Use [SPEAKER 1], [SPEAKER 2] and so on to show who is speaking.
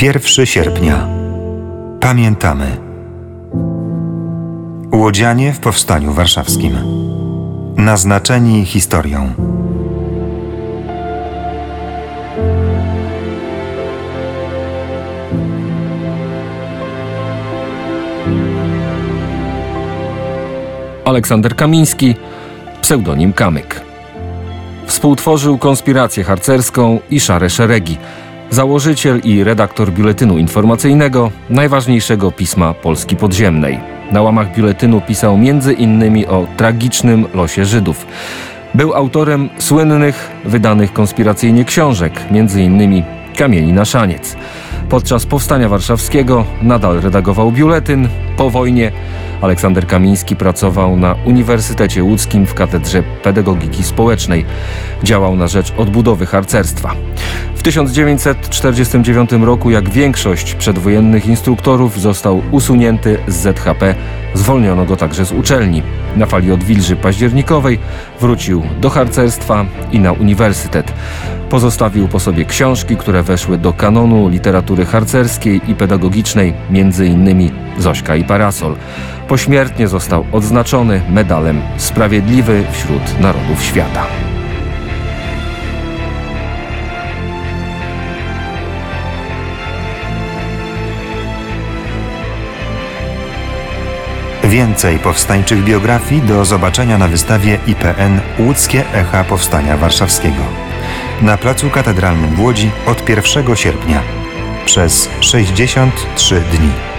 [SPEAKER 1] 1 sierpnia. Pamiętamy. Łodzianie w Powstaniu Warszawskim. Naznaczeni historią.
[SPEAKER 2] Aleksander Kamiński, pseudonim Kamyk. Współtworzył konspirację harcerską i Szare Szeregi. Założyciel i redaktor Biuletynu Informacyjnego, najważniejszego pisma Polski Podziemnej. Na łamach biuletynu pisał m.in. o tragicznym losie Żydów. Był autorem słynnych, wydanych konspiracyjnie książek, m.in. Kamieni na szaniec. Podczas Powstania Warszawskiego nadal redagował biuletyn. Po wojnie Aleksander Kamiński pracował na Uniwersytecie Łódzkim w Katedrze Pedagogiki Społecznej. Działał na rzecz odbudowy harcerstwa. W 1949 roku, jak większość przedwojennych instruktorów, został usunięty z ZHP. Zwolniono go także z uczelni. Na fali odwilży październikowej wrócił do harcerstwa i na uniwersytet. Pozostawił po sobie książki, które weszły do kanonu literatury harcerskiej i pedagogicznej, m.in. Zośka i Parasol. Pośmiertnie został odznaczony medalem Sprawiedliwy wśród Narodów Świata.
[SPEAKER 1] Więcej powstańczych biografii do zobaczenia na wystawie IPN Łódzkie Echa Powstania Warszawskiego na Placu Katedralnym w Łodzi od 1 sierpnia przez 63 dni.